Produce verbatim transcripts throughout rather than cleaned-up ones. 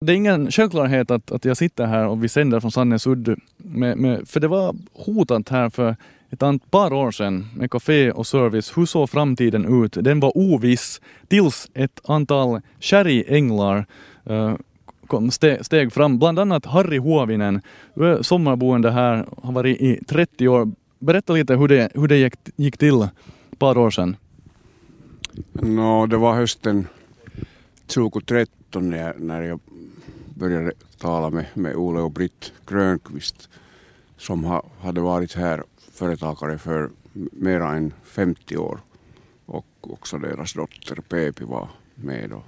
Det är ingen självklarhet att, att jag sitter här och vi sänder från Sannäs udd. Med, med, för det var hotat här för ett antal par år sedan med café och service. Hur såg framtiden ut? Den var oviss tills ett antal kärringänglar uh, kom, ste, steg fram. Bland annat Harry Huovinen, sommarboende här, har varit i trettio år. Berätta lite hur det, hur det gick, gick till ett par år sedan. No, det var hösten tjugotretton när, när jag började tala med, med Ole och Britt Grönqvist som ha, hade varit här företagare för mer än femtio år och också deras dotter Pepi var med då.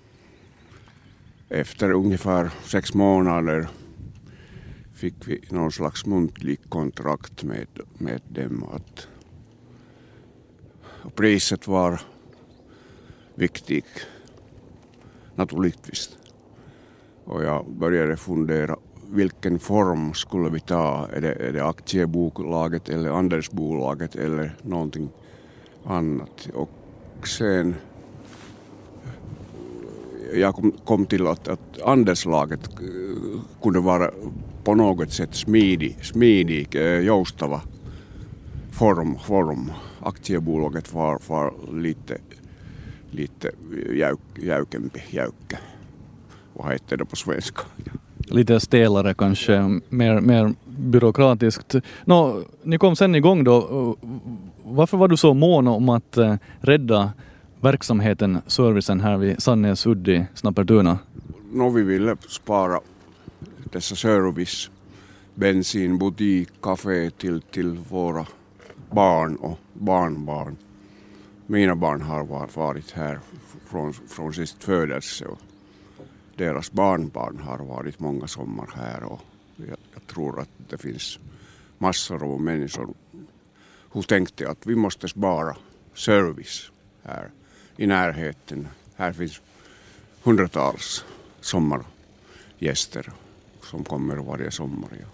Efter ungefär sex månader fick vi någon slags muntlig kontrakt med, med dem att och priset var viktigt naturligtvis. Och jag började fundera vilken form skulle vi ta? Är det, är det aktiebolaget eller andelsbolaget eller någonting annat? Och sen jag kom, kom till att, att andelslaget kunde vara på något sätt smidig, smidig joustava form. form. Aktiebolaget var, var lite, lite jäuk, jäukempi, jäukkä. Vad heter det på svenska? Lite stelare kanske, mer, mer byråkratiskt. Nå, ni kom sen igång då. Varför var du så mån om att eh, rädda verksamheten, servicen här vid Sannäs udd i Snappertuna? Nå, vi ville spara dessa service, bensin, butik, kafé till, till våra barn och barnbarn. Mina barn har varit här från, från sist födelse och deras barnbarn har varit många sommar här och jag, jag tror att det finns massor av människor who tänkte att vi måste spara service här i närheten. Här finns hundratals sommargäster som kommer varje sommar. Ja.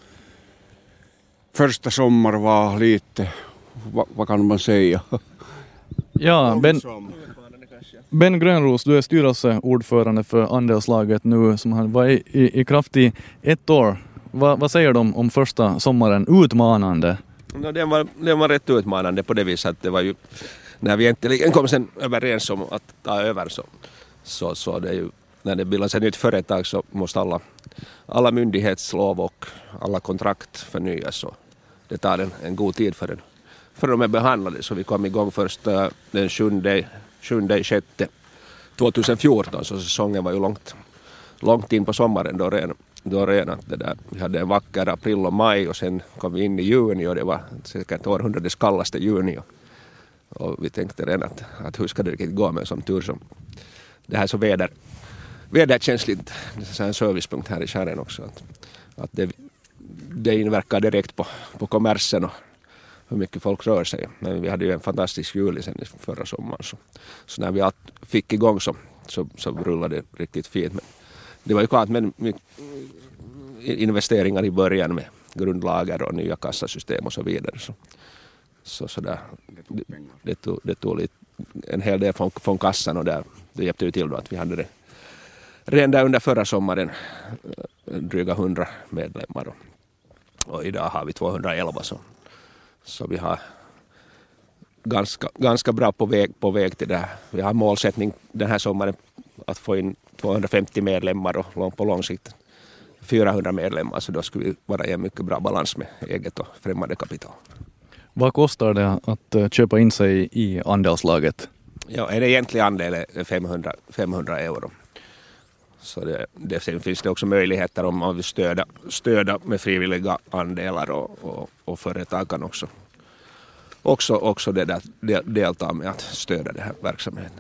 Första sommar var lite, vad, vad kan man säga? Ja, Ben, Ben Grönros, du är styrelseordförande för andelslaget nu som har varit i, i, i kraft i ett år. Va, vad säger de om första sommaren? Utmanande? No, det, var, det var rätt utmanande på det viset att det var ju när vi äntligen kom sen överens om att ta över så, så, så det är ju, när det bildas ett nytt företag så måste alla, alla myndighetslov och alla kontrakt förnyas och det tar en, en god tid för, den, för de är behandlade så vi kom igång först uh, den sjunde sjätte tjugohundrafjorton så säsongen var ju långt, långt in på sommaren då redan, då redan det där. Vi hade en vacker april och maj och sen kom vi in i juni och det var säkert århundradets kallaste juni och, och vi tänkte redan att, att hur ska det riktigt gå med som tur som det här så väder, väderkänsligt, det är en servicepunkt här i Kärren också att, att det, det inverkar direkt på, på kommersen och hur mycket folk rör sig. Men vi hade ju en fantastisk juli sen förra sommaren. Så, så när vi fick igång så, så, så rullade det riktigt fint. Men det var ju klart med, med investeringar i början med grundlager och nya kassasystem och så vidare. Så, så, så där, det, det, tog, det tog lite, en hel del från, från kassan och där, det hjälpte ju till då att vi hade det redan där under förra sommaren dryga hundra medlemmar. Och, och idag har vi tvåhundraelva så Så vi har ganska, ganska bra på väg, på väg till det. Vi har målsättning den här sommaren att få in tvåhundrafemtio medlemmar och långt på lång sikt fyrahundra medlemmar. Så då skulle vi vara i en mycket bra balans med eget och främmande kapital. Vad kostar det att köpa in sig i andelslaget? Ja, en egentlig andel är femhundra, femhundra euro. Så det, det, sen finns det också möjligheter om man vill stöda, stöda med frivilliga andelar och, och, och företag kan också, också, också det där, delta med att stödja den här verksamheten.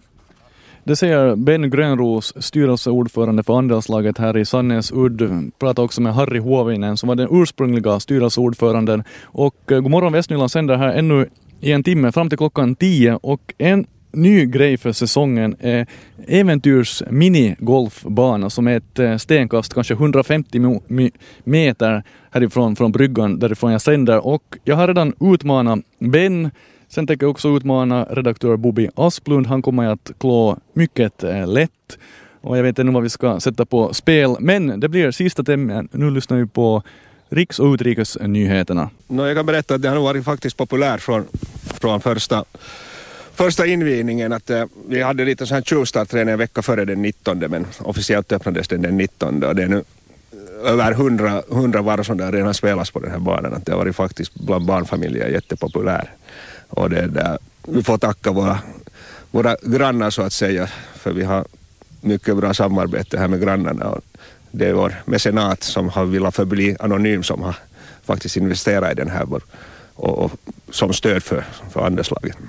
Det säger Ben Grönros, styrelseordförande för andelslaget här i Sannäs udd. Pratar också med Harry Huovinen som var den ursprungliga styrelseordföranden. Och god morgon Västnyland sänder här ännu i en timme fram till klockan tio och en ny grej för säsongen är Äventyrs minigolfbana som är ett stenkast kanske hundrafemtio meter härifrån från bryggan därifrån jag sänder och jag har redan utmanat Ben. Sen tänker jag också utmana redaktör Bobby Asplund. Han kommer att klå mycket lätt Och jag vet inte vad vi ska sätta på spel, men det blir sista timmen. Nu lyssnar vi på riks- och utrikesnyheterna. No, jag kan berätta att det har varit faktiskt populär från, från första, första invigningen. Att, uh, vi hade lite sån här tjuvstart redan en vecka före den nittonde, men officiellt öppnades den den nittonde. Och det är nu över hundra, hundra varv som där redan spelas på den här banan. Att det har varit faktiskt bland barnfamiljer jättepopulär. Och det där, vi får tacka våra, våra grannar så att säga, för vi har mycket bra samarbete här med grannarna. Och det är vår mecenat som har velat förbli anonym som har faktiskt investerat i den här och, och som stöd för, för Anderslaget.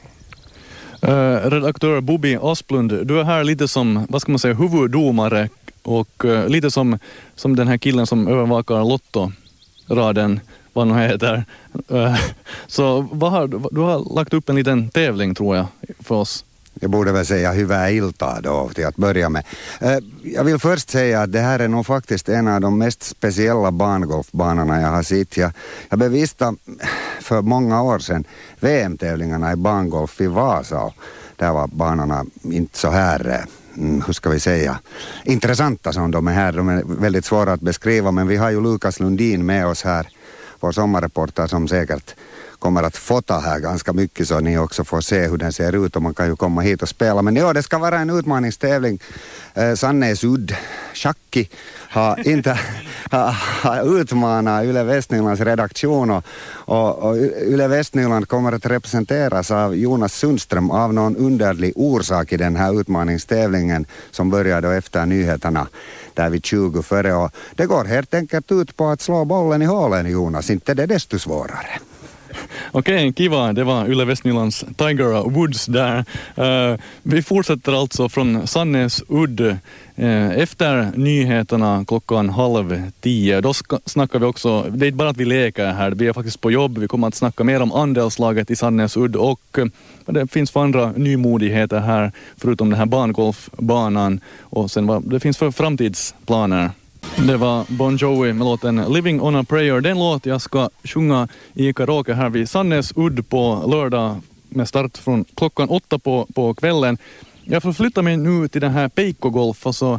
Uh, redaktör Bobby Asplund, du är här lite som, vad ska man säga, huvuddomare och uh, lite som, som den här killen som övervakar Lotto-raden, vad nu heter. Uh, så vad har, du har lagt upp en liten tävling tror jag för oss. Jag borde väl säga hyvää iltaa då till att börja med. Jag vill först säga att det här är nog faktiskt en av de mest speciella barngolfbanorna jag har sett. Jag, jag bevistade för många år sedan V M-tävlingarna i barngolf i Vasa och där var banorna inte så här, hur ska vi säga, intressanta som de är här. De är väldigt svåra att beskriva, men vi har ju Lukas Lundin med oss här, vår sommarreporter som säkert kommer att fota här ganska mycket så ni också får se hur den ser ut och man kan ju komma hit och spela. Men ja, det ska vara en utmaningstävling. Eh, Sannäs Udd, Schacki, har inte ha, ha utmanat Yle Västnylands redaktion och, och, och Yle Västnyland kommer att representeras av Jonas Sundström av någon underlig orsak i den här utmaningstävlingen som börjar då efter nyheterna där vid tjugo före. Och det går helt enkelt ut på att slå bollen i hålen, Jonas, inte det desto svårare. Okej, kiva. Det var Yle Västnylands Tiger Woods där. Uh, vi fortsätter alltså från Sannäs Udd uh, efter nyheterna klockan halv tio. Då ska, snackar vi också, det är inte bara att vi leker här, vi är faktiskt på jobb. Vi kommer att snacka mer om andelslaget i Sannäs Udd och uh, det finns för andra nymodigheter här förutom den här barngolfbanan och sen vad det finns för framtidsplaner. Det var Bon Jovi med låten Living on a Prayer. Den låt jag ska sjunga i karaoke här vid Sannäs Udd på lördag med start från klockan åtta på, på kvällen. Jag får flytta mig nu till den här Peikko Golf, alltså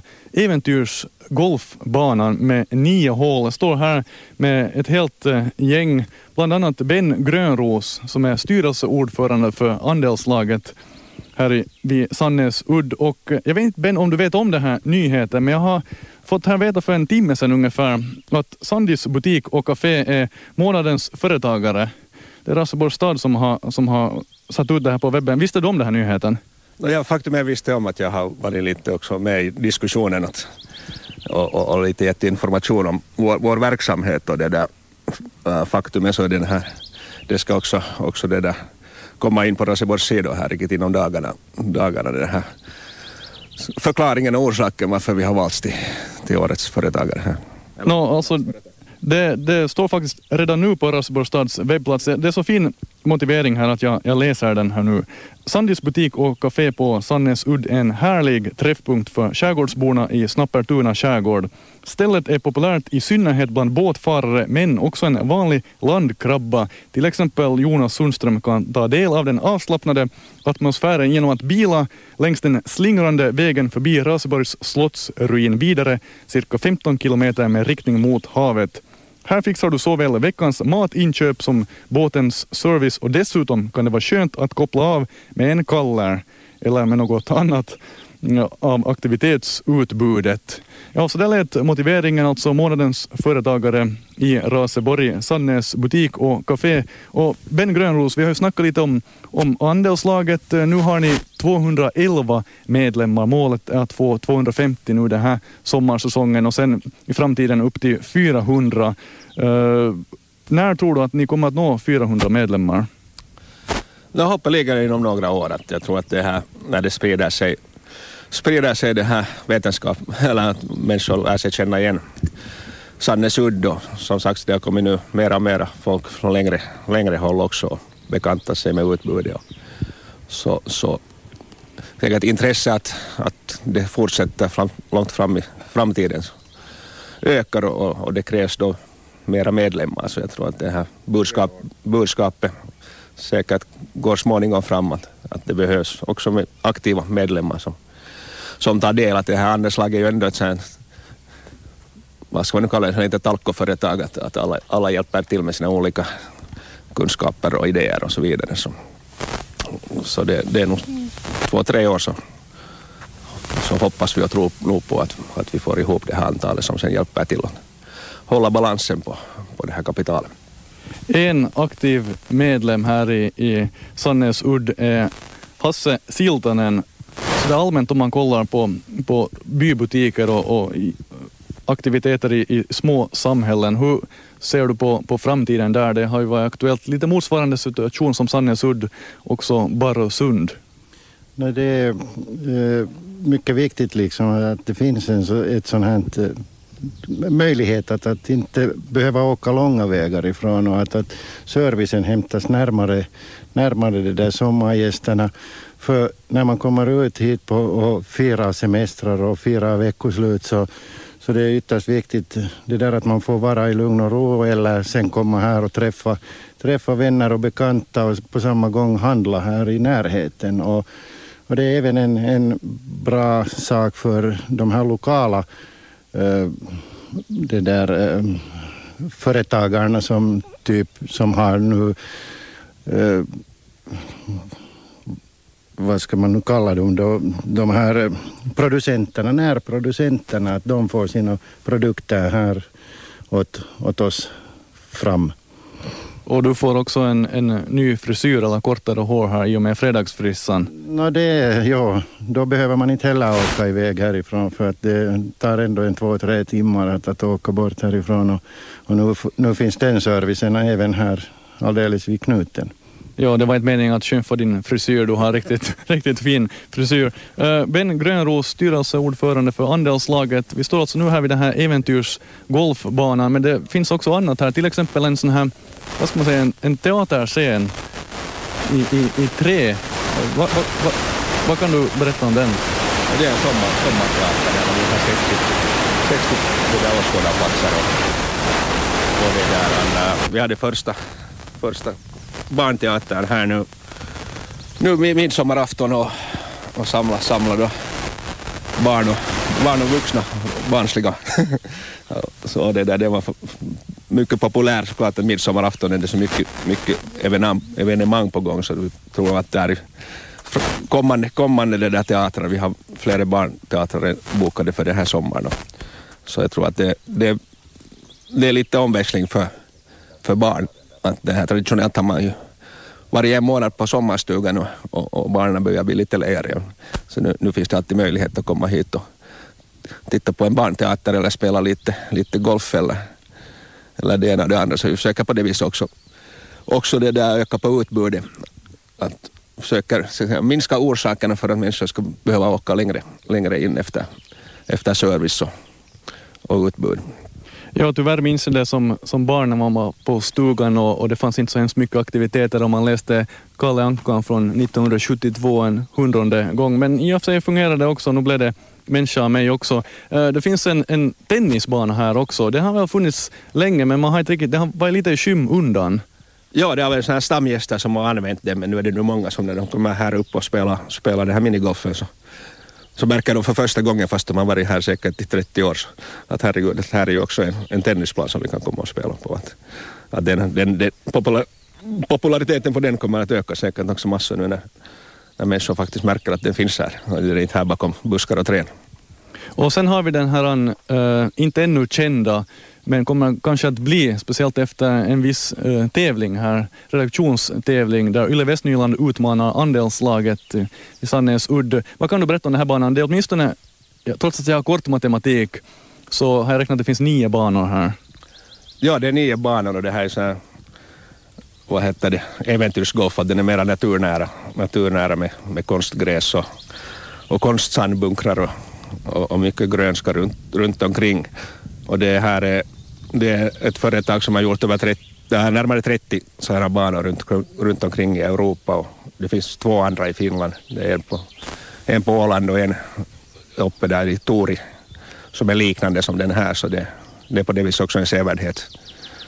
äventyrsgolfbanan med nio hål. Jag står här med ett helt eh, gäng, bland annat Ben Grönros som är styrelseordförande för andelslaget här i, vid Sannäs Udd. Och eh, jag vet inte Ben om du vet om det här nyheten, men jag har fått här veta för en timme sedan ungefär att Sandys butik och café är månadens företagare. Det är Raseborgs stad som har, som har satt ut det här på webben. Visste du om det här nyheten? Ja, faktum är jag visste om att jag har varit lite också med i diskussionen att, och, och, och lite gett information om vår, vår verksamhet och det där. Faktum är så den här, det ska också, också det där komma in på Raseborgs sidor här riktigt inom dagarna, dagarna det här. Förklaringen och orsaken varför vi har valts till, till årets företagare här. No, alltså, det, det står faktiskt redan nu på Raseborgs stads webbplats. Det är så fin motivering här att jag, jag läser den här nu. Sandys butik och café på Sannäs Udd är en härlig träffpunkt för skärgårdsborna i Snappertuna skärgård. Stället är populärt i synnerhet bland båtfarare men också en vanlig landkrabba. Till exempel Jonas Sundström kan ta del av den avslappnade atmosfären genom att bila längs den slingrande vägen förbi Raseborgs slottsruin vidare cirka femton kilometer med riktning mot havet. Här fixar du såväl veckans matinköp som båtens service och dessutom kan det vara skönt att koppla av med en kaller eller med något annat av aktivitetsutbudet. Ja, så det lät motiveringen, alltså månadens företagare i Raseborg, Sannäs butik och café. Och Ben Grönros, vi har ju snackat lite om, om andelslaget. Nu har ni tvåhundraelva medlemmar. Målet är att få tvåhundrafemtio nu den här sommarsäsongen och sen i framtiden upp till fyrahundra. Uh, när tror du att ni kommer att nå fyrahundra medlemmar? Jag hoppas ligga inom några år. Att jag tror att det här, när det sprider sig sprider sig det här vetenskap, eller att människor lär sig känna igen Sannäs Udd och som sagt det har kommit nu mera och mera folk från längre, längre håll också och bekanta sig med utbudet. Så, så det är ett intresse att, att det fortsätter fram, långt fram i framtiden så ökar och, och det krävs då mera medlemmar så jag tror att det här budskap, budskapet säkert går småningom framåt att det behövs också med aktiva medlemmar som som tar del att det här andelslaget är ju ändå ett sånt, vad ska man nu kalla det, lite talkoföretag, att, att alla, alla hjälper till med sina olika kunskaper och idéer och så vidare. Så, så det, det är nog två, tre år så, så hoppas vi och tror nog på att, att vi får ihop det här antalet som sen hjälper till att hålla balansen på, på det här kapitalet. En aktiv medlem här i, i Sannäs udd är Hasse Siltanen. Så det är allmänt om man kollar på, på bybutiker och, och i, aktiviteter i, i små samhällen. Hur ser du på, på framtiden där? Det har ju varit aktuellt lite motsvarande situation som Sannäs udd, också Barrosund. Nej, det är eh, mycket viktigt liksom att det finns en så, ett sånt här eh, möjlighet att, att inte behöva åka långa vägar ifrån och att, att servicen hämtas närmare, närmare de där sommargästerna. För när man kommer ut hit på och firar semestrar och firar veckoslut så, så det är ytterst viktigt det där att man får vara i lugn och ro eller sen komma här och träffa, träffa vänner och bekanta och på samma gång handla här i närheten. Och, och det är även en, en bra sak för de här lokala Uh, det där uh, företagarna som typ som har nu uh, vad ska man nu kalla dem då, de här uh, producenterna, närproducenterna, att de får sina produkter här åt, åt oss fram. Och du får också en, en ny frisyr eller kortare hår här i och med fredagsfrissan. Nå det, ja, då behöver man inte heller åka iväg härifrån för att det tar ändå en två, tre timmar att, att åka bort härifrån och, och nu, nu finns den servicen även här alldeles vid knuten. Ja, det var inte meningen att skymfa din frisyr. Du har riktigt, riktigt fin frisyr. Uh, Ben Grönros, styrelseordförande för andelslaget. Vi står alltså nu här vid den här äventyrsgolfbanan, men det finns också annat här. Till exempel en sån här, vad ska man säga, en, en teaterscen i, i, i trä. Vad va, va, va kan du berätta om den? Det är en sommar, sommarteater där vi har sextio, sextio åskådarplatser och, och det där. Vi hade första, första barnteater här nu, nu midsommarafton och, och samla, samla då barn och, barn och vuxna, barnsliga. Så det där, det var mycket populärt, såklart att midsommarafton är det så mycket, mycket evenemang på gång, så vi tror att det är kommande, kommande det där teatrar, vi har flera barnteatrar bokade för den här sommaren. Så jag tror att det, det, det är lite omväxling för, för barn. Att det här traditionellt har man ju varje månad på sommarstugan och, och, och barnen börjar bli lite lägre. Så nu, nu finns det alltid möjlighet att komma hit och titta på en barnteater eller spela lite, lite golf eller, eller det ena och det andra. Så vi försöker på det viset också, också det där öka på utbudet. Att försöka säga, minska orsakerna för att människor ska behöva åka längre, längre in efter, efter service och, och utbud. Ja, tyvärr minns jag det som, som barn när man var på stugan och, och det fanns inte så hemskt mycket aktiviteter och man läste Kalle Ankan från nittonhundrasjuttiotvå en hundrade gång. Men i och för sig fungerade det också, nu blev det människa av mig också. Det finns en, en tennisbana här också. Det har väl funnits länge men man har inte riktigt, det har varit lite i skym undan. Ja, det har väl sådana här stamgäster som har använt det, men nu är det nu många som när de kommer här upp och spelar, spelar det här minigolfen så Så märker de för första gången, fast de har varit här säkert i trettio år, att herregud, det här är ju också en, en tennisplan som vi kan komma och spela på. Att, att den, den, den popular, populariteten på den kommer att öka säkert också massor nu när, när människor faktiskt märker att den finns här. Och det är inte här bakom buskar och träd. Och sen har vi den här, äh, inte ännu kända, men kommer kanske att bli, speciellt efter en viss äh, tävling här, redaktionstävling, där Yle Västnyland utmanar andelslaget i Sannäs udd. Vad kan du berätta om den här banan? Det är åtminstone, ja, trots att jag har kort matematik, så har jag räknat att det finns nio banor här. Ja, det är nio banor och det här är så här, vad heter det, äventyrsgolf, att den är mera naturnära, naturnära med, med konstgräs och, och konstsandbunkrar och Och, och mycket grönska runt, runt omkring. Och det här är, det är ett företag som har gjort över trettio, närmare trettio sådana banor runt, runt omkring i Europa. Och det finns två andra i Finland. Det är en på, en på Åland och en uppe där i Tori som är liknande som den här. Så det, det är på det viset också en sevärdhet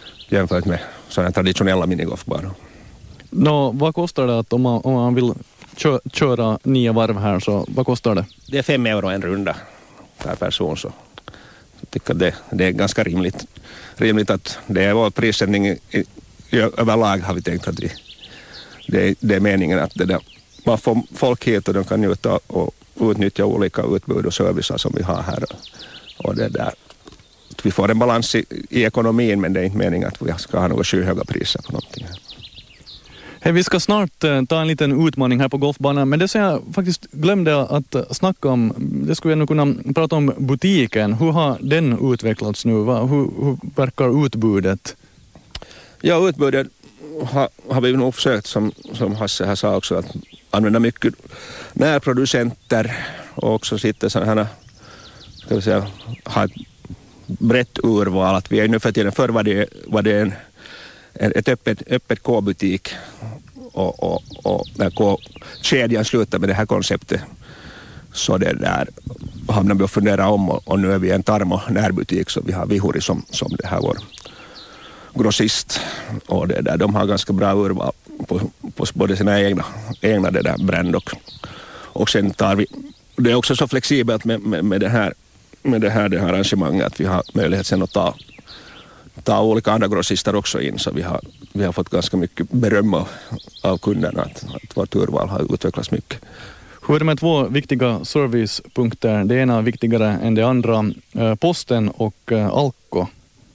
jämfört med sådana traditionella minigolfbanor. Nå, vad kostar det att om man, om man vill kö- köra nio varv här, så vad kostar det? Det är fem euro en runda per person, så jag tycker det, det är ganska rimligt. Rimligt att det är vår prissättning i, i, överlag har vi tänkt att vi, det, det är meningen att det där, man får folk hit och de kan njuta och utnyttja olika utbud och servicer som vi har här. Och det där, vi får en balans i, i ekonomin, men det är inte meningen att vi ska ha några skyhöga priser på någonting här. Hey, vi ska snart uh, ta en liten utmaning här på golfbanan, men det som jag faktiskt glömde att uh, snacka om, det skulle jag nog kunna prata om butiken. Hur har den utvecklats nu? Va? Hur, hur verkar utbudet? Ja, utbudet har, har vi nog försökt, som, som Hasse här sa också, att använda mycket närproducenter och också sitta sådana här, ska vi säga, ha ett brett urval. Att vi är nu för tiden, förr var det, var det en ett öppet, öppet K-butik och, och, och när K-kedjan slutar med det här konceptet, så det där hamnar vi att fundera om, och, och nu är vi en tarm- och närbutik, så vi har Vihuri som, som det här vår grossist, och det där, de har ganska bra urval på, på både sina egna, egna det där brand och, och sen tar vi, det är också så flexibelt med, med, med det här med det här, det här arrangemanget att vi har möjlighet sen att ta ta olika andra grossister också in, så vi har, vi har fått ganska mycket beröm av, av kunderna att, att vårt urval har utvecklats mycket. Hur är det med två viktiga servicepunkter? Det ena är viktigare än det andra, eh, posten och eh, Alko.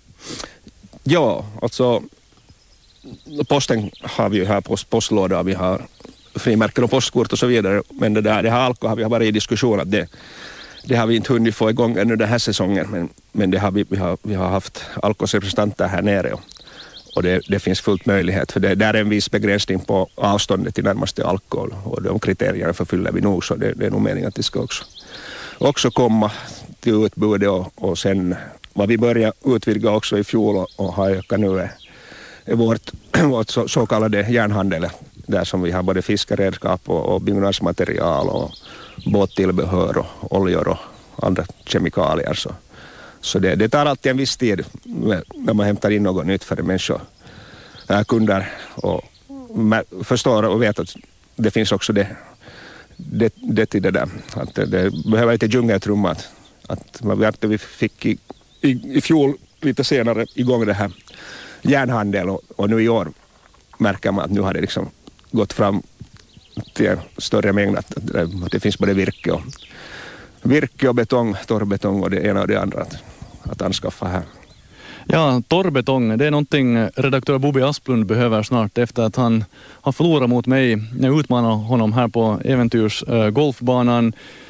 Ja, alltså posten har vi ju här, post, postlåda, vi har frimärken och postkort och så vidare, men det där, det här Alko har vi varit i diskussion att det Det har vi inte hunnit få igång ännu den här säsongen, men, men det har vi, vi, har, vi har haft Alkos representanter här nere, och, och det, det finns fullt möjlighet, för det där är en viss begränsning på avståndet till närmaste alkohol, och de kriterierna förfyller vi nog, så det, det är nog meningen att det ska också, också komma till utbudet, och, och sen vad vi börjar utvidga också i fjol och, och har ökat nu är, är vårt, vårt så, så kallade järnhandel, där som vi har både fiskeredskap och, och byggnadsmaterial och båttillbehör och oljor och andra kemikalier. Så, så det, det tar alltid en viss tid när man hämtar in något nytt för människor, äh, kunder, och förstår och vet att det finns också det, det, det till det där. Att det, det behöver inte djungeltrumma. Att, att man vet att vi fick i, i, i fjol lite senare igång det här järnhandel, och, och nu i år märker man att nu har det liksom gått fram till en större mängd, att det finns både virke och, virke och betong, torrbetong och det ena och det andra att, att anskaffa här. Ja, torrbetong, det är någonting redaktör Bobby Asplund behöver snart, efter att han har förlorat mot mig när jag utmanar honom här på Äventyrs äh, golfbanan.